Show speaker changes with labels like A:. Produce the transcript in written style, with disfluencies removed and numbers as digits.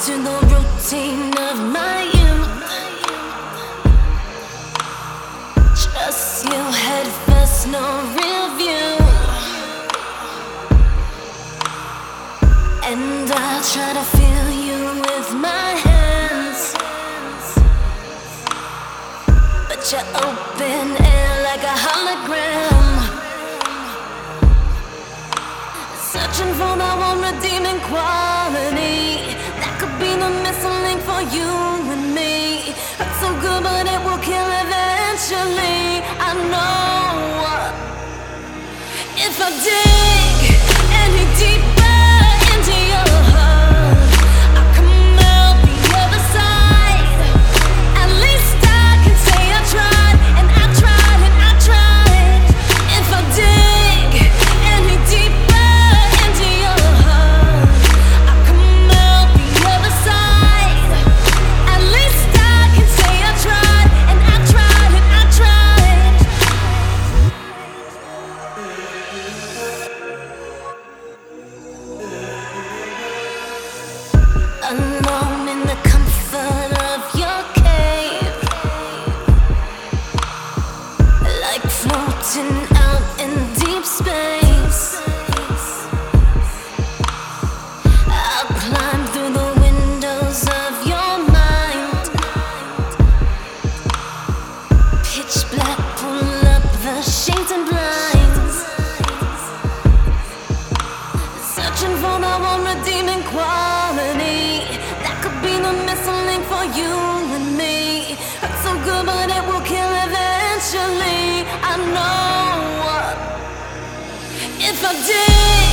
A: to the routine of my youth. Trust you head first, no real view. And I try to feel you with my hands, but you're open air like a hologram. Searching for that one redeeming quality that could be the missing link for you and me. Hurts so good, but it will kill eventually. I know if I dig any deeper into your heart, I'll come out the other side. At least I can say I tried, and I tried, and I tried. If I dig any deeper into your heart, I'll come out the other side. At least I can say I tried, and I tried, and I tried. Alone in the comfort of your cave, like floating out in deep space. I'll climb through the windows of your mind. Pitch black, pull up the shades and blinds. Searching for that one redeeming quality that could be the missing link for you and me. Hurts so good, but it will kill eventually. I know if I did